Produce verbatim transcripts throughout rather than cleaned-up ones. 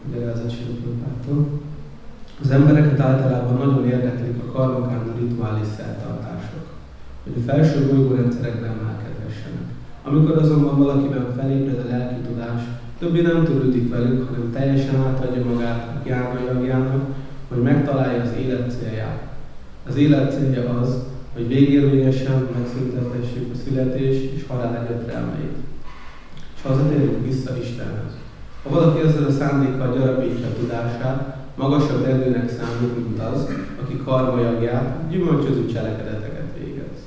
magyarázat Srila. Az embereket általában nagyon érdeklik a karmakána rituális szertartások, hogy a felső bolygórendszerekben emelkedhessenek. Amikor azonban valakiben felébred a lelki tudás, többé nem törődik velük, hanem teljesen átadja magát a gyána jagjának, hogy megtalálja az élet célját. Az élet célja az, hogy végérvényesen megszüntethessük a születés és halál egyetelmeit. És hazatérünk vissza Istenhez. Ha valaki ezzel a szándékkal gyarapítja a tudását, magasabb rendőnek számít, mint az, aki karma jagját, gyümölcsöző cselekedeteket végez.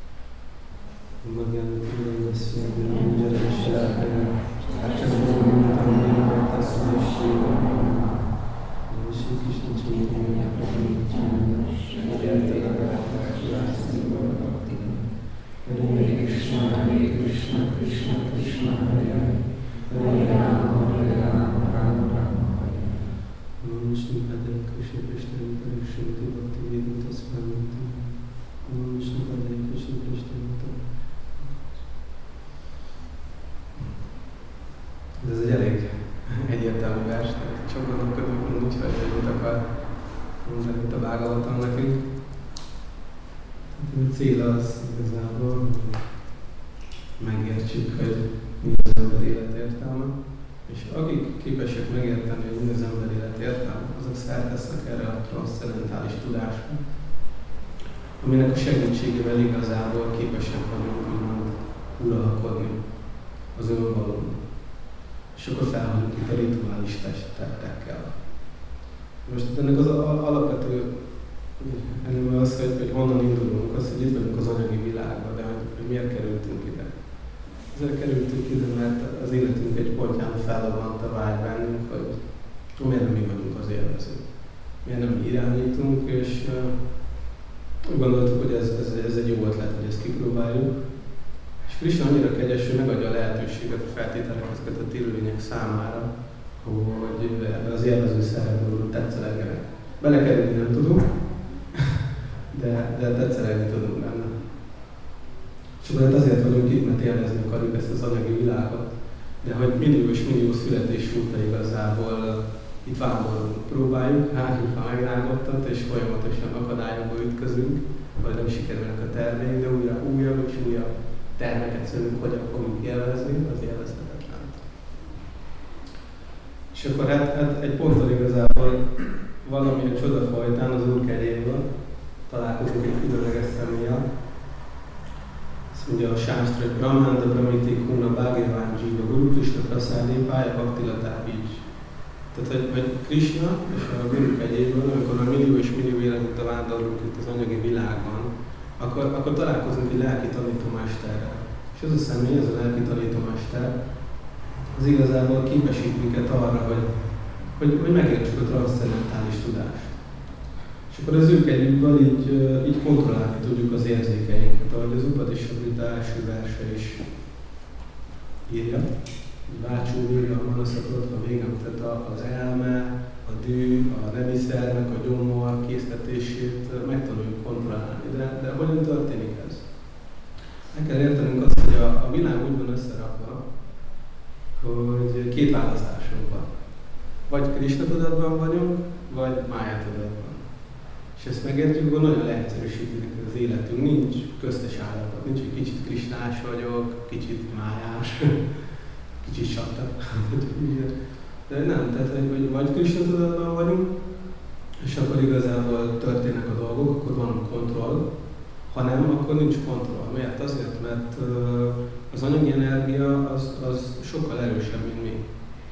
Ez egy elég egyértelmű vers, tehát csak gondolkodunk úgy, hogy mit akar mondani itt a Bhagavatam nekünk. A cél az igazából, hogy megértsük, hogy mi az ember élet értelme, és akik képesek megérteni, hogy mi az ember élet értelme, azok szertesznek erre a transzcendentális tudásra, aminek a segítségével igazából képesek vagyunk úgymond uralkodni az önvalón. És akkor felhalljuk itt a rituális tettekkel. Most ennek az alapvető eleme az, hogy, hogy honnan indulunk, az, hogy itt vagyunk az anyagi világban, de hogy, hogy miért kerültünk ide. Ezért kerültünk ide, mert az életünk egy pontján felrobbant a vágy bennünk, hogy miért nem mi vagyunk az élvezők. Miért nem mi irányítunk, és uh, úgy gondoltuk, hogy ez, ez, ez egy jó ötlet, hogy ezt kipróbáljuk. És Krishna annyira kegyes, hogy megadja a lehetőséget, a feltételeket a élőlények számára, hogy ebbe az élvező szerepből tetszelegjenek. Belekerülni nem tudunk, de, de tetszelegni tudunk benne. És akkor hát azért vagyunk itt, mert élvezni akarjuk ezt az anyagi világot, de hogy millió és millió születés óta igazából itt vándorolunk, próbáljuk, hágjuk a megrágottat, és folyamatosan akadályokba ütközünk, vagy nem sikerülnek a terveink, de újra újabb és újabb termeket szülünk, hogyan fogjuk élvezni, az élvezhetetlen. És akkor hát, hát egy ponton igazából valamilyen csodafajtán az Úr kegyéből találkozunk egy különleges személlyel. Azt mondja a Sásztra, hogy Brahmanda Brahmiti Kuna Bhagavan Jiva Guru Krishna Prasadi Pája Bhaktilata Bícs. Tehát, hogy, hogy Krishna és a Guru kegyéből, amikor a millió és millió élet óta vándorlunk itt az anyagi világban, akkor, akkor találkozunk egy lelki tanítómesterrel. És ez a személy, ez a lelki tanítómester, az igazából képesít minket arra, hogy, hogy, hogy megértsük a transzcendentális tudást. És akkor az ő kegyükből így, így kontrollálni tudjuk az érzékeinket, ahogy az Upadishamrita első verse is írja. Vácsú írja a manaszatot, a végem, tehát az elme, a dű, a nemi szervek, a gyomor késztetését megtanuljuk kontrollálni. De, de hogyan történik ez? Meg kell értenünk azt, hogy a, a világ úgy van összerakva, hogy két választásunk van. Vagy Krishna tudatban vagyunk, vagy Mája tudatban. És ezt megértjük, hogy nagyon leegyszerűsítjük az életünk. Nincs köztes állapot, nincs, hogy kicsit krisnás vagyok, kicsit májás, kicsit satta. De nem, tehát hogy vagy Krishna tudatban vagyunk, és akkor igazából történnek a dolgok, akkor van kontroll, ha nem, akkor nincs kontroll. Miért? Azért, mert az anyagi energia az, az sokkal erősebb, mint mi.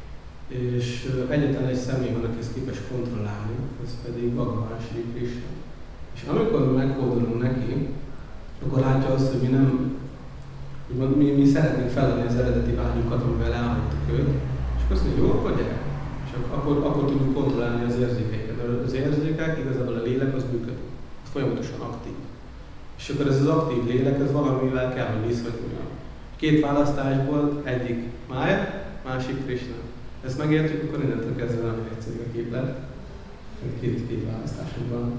És egyetlen egy személy van, aki ezt képes kontrollálni, ez pedig Bhagavan Sri Krishna. És amikor meghódolunk neki, akkor látja azt, hogy mi nem, mi, mi szeretnénk feladni az eredeti vágyunkat, amivel elhagytuk őt, és akkor azt mondja, jó, akkor gyere. És akkor, akkor tudjuk kontrollálni az érzékeiket. Az érzékek, igazából a lélek az működik, az folyamatosan aktív. És akkor ez az aktív lélek, ez valamivel kell, hogy viszonyuljon. Két választásból, egyik Mája, másik Krishna. Ezt megértjük, akkor innentől kezdve valami egyszerű a képlet. Két, két választásunk van.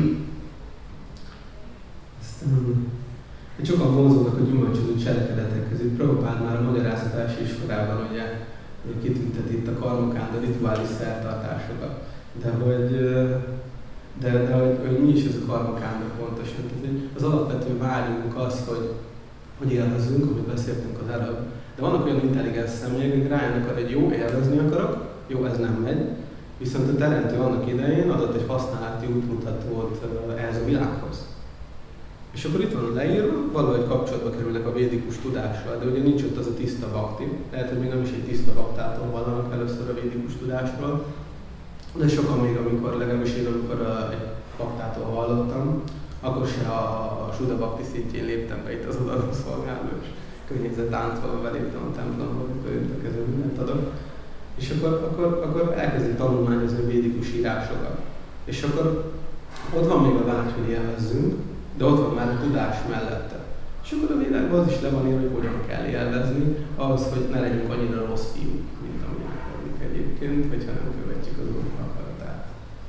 Aztán sokan vonzódnak a gyümölcsöző cselekedetek közül. Prabhupád már a magyarázat első iskolában ugye kitünteti itt a karmakánda rituális szertartásokat. De hogy, de, de hogy, hogy mi is ez a karmakánda pontosan. Az alapvető vágyunk az, hogy, hogy élvezzünk, amit beszéltünk az előbb. De vannak olyan intelligens személyek, akik rájönnek arra, hogy jó, élvezni akarok, jó, ez nem megy. Viszont a teremtő annak idején adott egy használati útmutatót ehhez a világhoz. És akkor itt van leírva, valahogy kapcsolatba kerülnek a védikus tudással, de ugye nincs ott az a tiszta bakti. Lehet, hogy még nem is egy tiszta baktától vallanak először a védikus tudásról, de sokan még, amikor legalábbis én, amikor egy baktától hallottam, akkor se a, a Suda Bhakti szintjén léptem be itt az odaadó szolgáló, és környezet táncolva beléptem a templomba, amikor jöttek mindent adok. És akkor, akkor, akkor elkezdik tanulmányozni a védikus írásokat. És akkor ott van még a vágy, hogy élvezzünk, de ott van már a tudás mellette. És akkor a világban az is le van írva, hogy hogyan kell élvezni, ahhoz, hogy ne legyünk annyira rossz fiúk, mint amilyen vagyunk egyébként, hogyha nem követjük az Úr akaratát.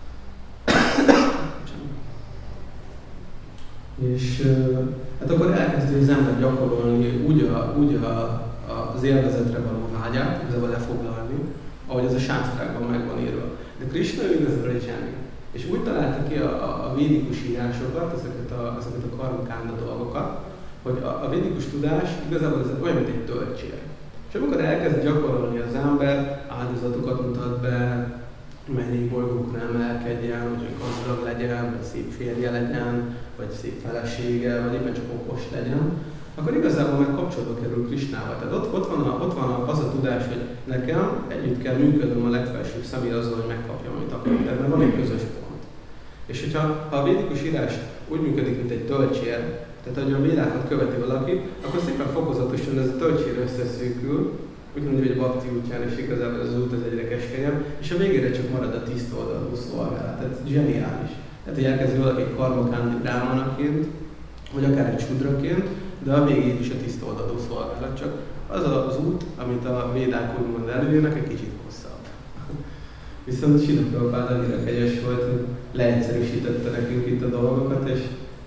És hát akkor elkezdi az ember gyakorolni úgy, a, úgy a, a, az élvezetre való vágyát, igazából lefoglalni, ahogy ez a sásztrákban meg van írva. De Krishna ő igazából egy zseni. És úgy találta ki a, a, a védikus írásokat, ezeket a, ezeket a karmakánda dolgokat, hogy a, a védikus tudás igazából ez olyan, mint egy töltsér. És amikor elkezd gyakorolni az ember, áldozatokat mutat be, mennyegbolygókra emelkedjen, hogy gazdag legyen, vagy szép férje legyen, vagy szép felesége, vagy éppen csak okos legyen, akkor igazából már kapcsolatba kerül Krishnával. Tehát ott, ott, van, a, ott van az a tudás, hogy nekem együtt kell működnöm a legfelsőbb személy azzal, hogy megkapjam, amit akarok. Tehát van egy közös pont. És hogyha ha a védikus írás úgy működik, mint egy töltsér, tehát hogy a védákat követi valaki, akkor szépen fokozatosan ez a töltsér összeszűkül, ugyanúgy, hogy a bakti útján, és igazából az út az egyre keskenyebb, és a végére csak marad a tiszta oldalú szolgálat. Tehát zseniális. Tehát, hogy elkezdi valaki egy karmakándi brámanaként, vagy akár egy sudraként, de a végén is a tiszta oldalú szolgálat. Csak az az út, amit a védák úgymond előírnak, egy kicsit hosszabb. Viszont Srila Prabhupád annyira kegyes volt, hogy leegyszerűsítette nekünk itt a dolgokat, és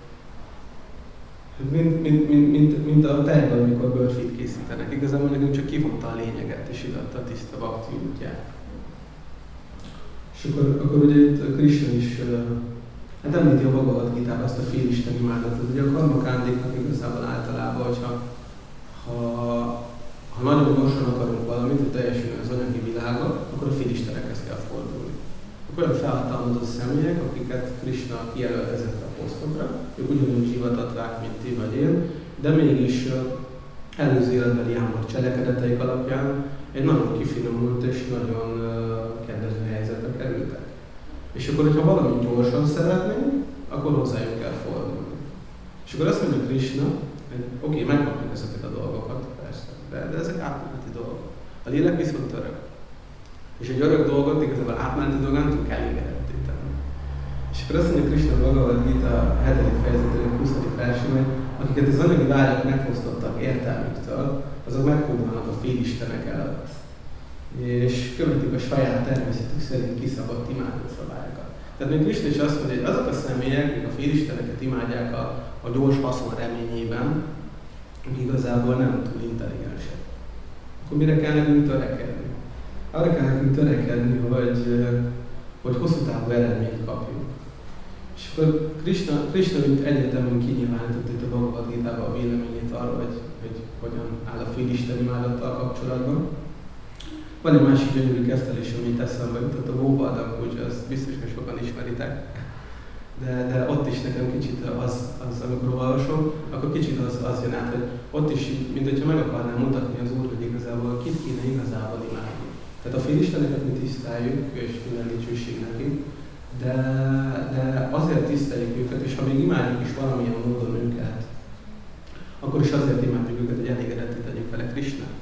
mint, mint, mint, mint, mint a tejben, amikor bőrfit készítenek. Igazából nekünk csak kivonta a lényeget, és idatta a tiszta bakti útját. És akkor, akkor ugye itt Krishna is hát említi a Bhagavad Gitában azt a félisten imádatot. Ugye a karmakándéknak igazából általában, hogyha ha, ha nagyon gyorsan akarunk valamit, hogy teljesüljön az anyagi világa, akkor a félistenekhez kell fordulni. Akkor olyan felhatalmazott személyek, akiket Krishna kijelölt ezekre a posztokra, ők ugyanúgy zsivatatvák, mint ti vagy én, de mégis előző életbeli jámbor cselekedeteik alapján egy nagyon kifinomult és nagyon kedvező helyzetbe kerültek. És akkor, hogyha valamit gyorsan szeretnénk, akkor hozzájuk kell fordulni. És akkor azt mondja Krishna, hogy oké, okay, megkapjuk ezeket a dolgokat, persze, de, de ezek átmeneti dolgok. A lélek viszont örök. És egy örök dolgot igazából átmeneti dolgot nem tudunk elégedetté tenni. És akkor azt mondja Krishna Bhagavad Gita a hetedik fejezetének huszadik versében, akiket az anyagi vágyak megfosztottak értelmüktől, azok meghódolnak a félistenek előtt. És követik a saját természetük szerint kiszabott imádott szabályokat. Tehát még Krishna is azt mondja, hogy azok a személyek, akik a félisteneket imádják a, a gyors haszon reményében, akik igazából nem túl intelligensek. Akkor mire kell nekünk törekedni? Arra kell nekünk törekedni, hogy, hogy hosszú távú eredményt kapjunk. És akkor Krishna, Krishna mint egyetemen kinyilvánított itt a Bhagavad Gitában a véleményét arról, hogy, hogy hogyan áll a félisten imádattal kapcsolatban. Van egy másik gyönyörű kezdelés, amit eszembe jutott, a Góvardhan Puja, azt biztos, hogy sokan ismeritek. De, de ott is nekem kicsit az, az amikor olvasom, akkor kicsit az, az jön át, hogy ott is, mint hogyha meg akarnám mutatni az Úr, hogy igazából kit kéne igazából imádni. Tehát a félisteneket mi tiszteljük, és minden dicsőség neki, de, de azért tiszteljük őket, és ha még imádjuk is valamilyen módon őket, akkor is azért imádjuk őket, hogy elégedetté tegyük vele Krishnát.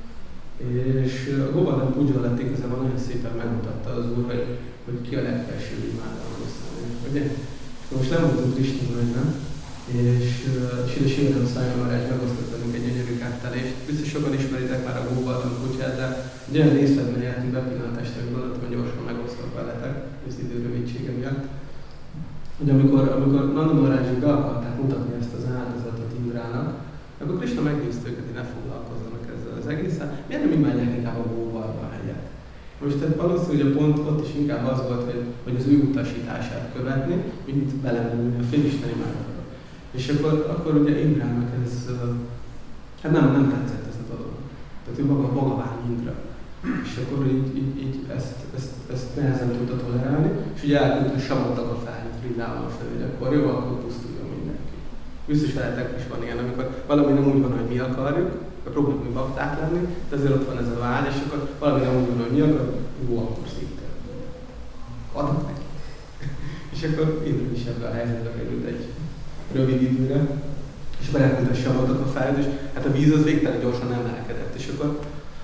És a Govardhan Puja alatt igazából nagyon szépen megmutatta az Úr, hogy, hogy ki a legfelsőbb imádalmú személy. Ugye? Most lemondtunk Krishna nagynak, és Srila Shivaram Swami Maharaj megosztott velünk egy gyönyörű kártelést. Biztos sokan ismeritek már a Govardhan Puját, de egy olyan részletben jártunk bepillantást, hogy gondoltam, hogy gyorsan megosztok veletek, az idő rövidsége miatt. Hogy amikor, amikor Nanda Maharajik be akarták mutatni ezt az áldozatot Indrának, akkor Krishna meggyőzte őket, hogy ne foglalkozzanak ezzel az az egészen, miért nem imádják inkább a Góvarda hegyet? Most tehát valószínűleg a pont ott is inkább az volt, hogy, hogy az ő utasítását követni, mint belemenni a félisten imádatra. És akkor, akkor ugye Imrának ez, hát nem, nem tetszett ez a dolog. Tehát ő maga, maga vágy Imra. És akkor így, így, így ezt, ezt, ezt nehezen tudta tolerálni, és ugye elküldte Samottak a felhőt Ridával fel, hogy akkor jó, akkor pusztuljon mindenki. Biztos veletek is van ilyen, amikor valami nem úgy van, hogy mi akarjuk, akkor próbáljuk mi bakták lenni, de azért ott van ez a vágy, és akkor valami nem úgy van, hogy mi akarjuk, jó, akkor szinte. Adok neki. És akkor Indra is ebben a helyzetbe került egy rövid időre, és akkor elküldte Samottak a felhőt, és hát a víz az végtelen gyorsan emelkedett, és akkor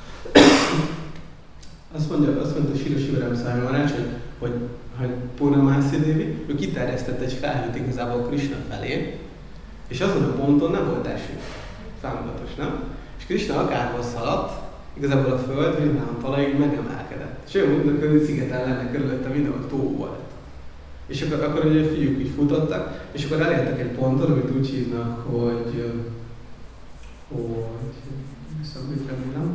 Azt mondja, azt mondta Sri Sivaram Swami Maharaj, hogy, hogy, hogy Purnamasi Devi, ő kiterjesztett egy felhőt igazából Krishna felé, és azon a ponton nem volt eső. Számadatos, nem? És Krishna akárhol szaladt, igazából a föld, Rinám talajig megemelkedett. És olyan mondnak, hogy szigeten lenne körülötte mindenhol tó volt. És akkor, akkor ugye a fiúk így futottak, és akkor elértek egy ponton, amit úgy hívnak, hogy... hogy... Szabít remélem.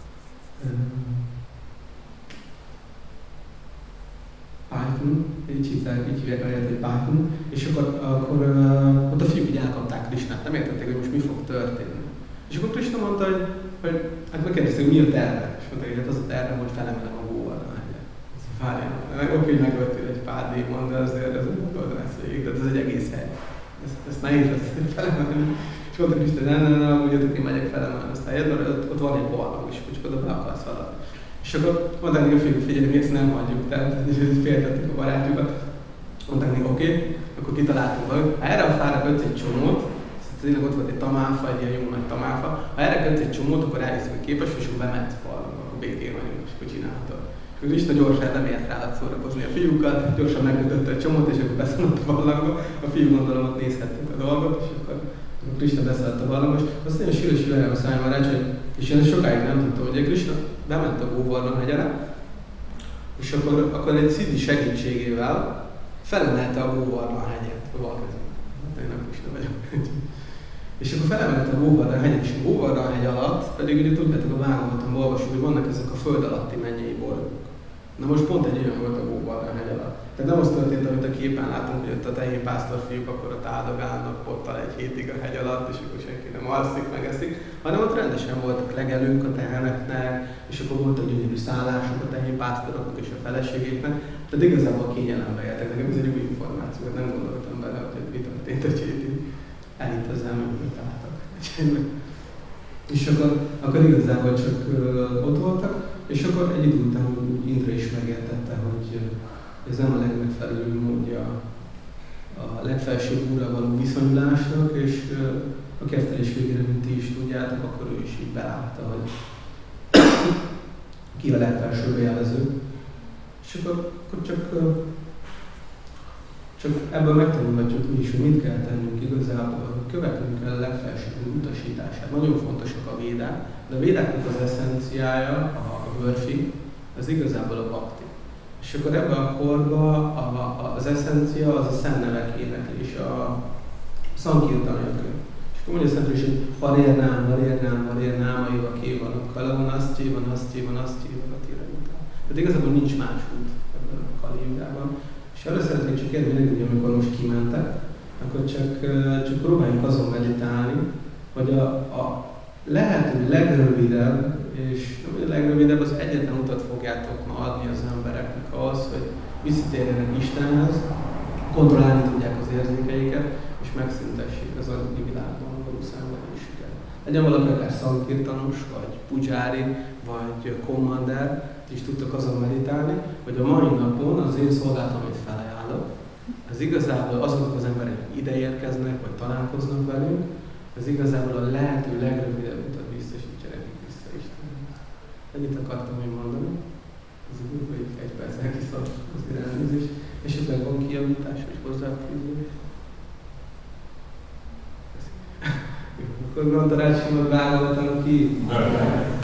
Python, így hívták, így hívják a helyet, hogy Python, és akkor, akkor uh, ott a fiúk így elkapták Krishnát, nem értették, hogy most mi fog történni. És akkor Krishna mondta, hogy, hogy hát megkérdezték, hogy mi a terve, és mondta, hogy hát az a terve, hogy felemelem a Góvarda hegyet. Várjál, oké, hogy megöltél egy pár démon, de azért ez nem oldal lesz végig, de ez egy egész hely. Ezt, ezt nehéz lesz felemelni. És mondta Krishna, nem, nem, nem, úgy jöttök, én megyek felemelni azt a helyet, mert ott, ott van egy barlang is, hogy oda be akarsz valami. És akkor mondták neki, hogy figyelj, mi ezt nem hagyjuk, tehát féltettük a barátjukat. Mondták neki, oké, okay, akkor kitaláltunk valamit. Ha erre a fára kötsz egy csomót, tényleg ott volt egy tamáfa, egy ilyen jó nagy tamáfa, ha erre kötsz egy csomót, akkor elhiszem, hogy képes, és akkor bemehetsz valami, akkor békén vagyunk, és akkor csinálhatod. És akkor Krishna gyorsan nem ért rá szórakozni a fiúkat, gyorsan megkötötte a csomót, és akkor beszállt a barlangba. A fiú gondolom, ott nézhettük a dolgot, és akkor Krishna beszállt a barlangba, és azt nagyon Sri Sivaram Swami Maharaj, hogy és én sokáig nem tudtam, hogy Krishna bement a Góvarda hegyre, és akkor, akkor egy Siddhi segítségével felemelte a Góvarda hegyet, a bal kezében. Hát én nem Krishna vagyok. És akkor felemelte a Góvarda hegyet, és a Góvarda hegy alatt, pedig ugye tudjátok a Bhagavatamban olvasjuk, hogy vannak ezek a föld alatti mennyei bolygók. Na most pont egy olyan volt a Góvarda hegy alatt. Tehát nem az történt, amit a képen látunk, hogy ott a tehén pásztorfiúk akkor ott áldogálnak pottal egy hétig a hegy alatt, és akkor senki nem alszik, megeszik, hanem ott rendesen voltak legelők a teheneknek, és akkor voltak gyönyörű szállások a tehén pásztoroknak és a feleségéknek. Tehát igazából kényelembe éltek. Nekem ez egy új információ, nem gondoltam bele, hogy mi történt, hogy így elit az elmegyünk álltak. És akkor, akkor igazából csak uh, ott voltak, és akkor egy idő után Indra is megértette, hogy ez nem a legmegfelelőbb módja a legfelsőbb úrral való viszonyulásnak, és uh, a kertelés végére, mint ti is tudjátok, akkor ő is így belátta, hogy ki a legfelsőbb élvező. És akkor, akkor csak, uh, csak ebből megtanulhatjuk mi is, hogy mit kell tennünk igazából, hogy követnünk kell a legfelsőbb utasítását. Nagyon fontosak a védák, de a védáknak az eszenciája, a vörfi, az igazából a bakti. És akkor ebben a korban a, a, az eszencia az a szent nevek éneklése, a szankirtanya könyv. És akkor mondja Szent hogy harérnám, harérnám, harérnám, aiva kévanok, kalan, azt van, azt van, azt van, a tiranyután. Tehát igazából nincs más út ebben a Kali-jugában. És arra szeretnék csak kérni mindenki, hogy amikor most kimentek, akkor csak, csak próbáljunk azon meditálni, hogy a, a lehető legrövidebb, és a legrövidebb az egyetlen utat fogjátok ma adni az embereknek ahhoz, hogy visszatérjenek Istenhez, kontrollálni tudják az érzékeiket, és megszüntessék az anyagi világban való szenvedésüket. Legyen valaki akár szankirtanos, vagy pujári, vagy commander, és tudtok azon meditálni, hogy a mai napon az én szolgálatom, amit felajánlok, az igazából azok az emberek, akik ide érkeznek, vagy találkoznak velünk, az igazából a lehető legrövidebb utat biztosítja nekik vissza Istenhez. Ennyit akartam én mondani. Ez úgy, hogy egy percen kiszalt azért elnézést. Esetleg van kijavítás, vagy hozzáfűzés? Akkor Grantarács Simad Bhagavatam ki?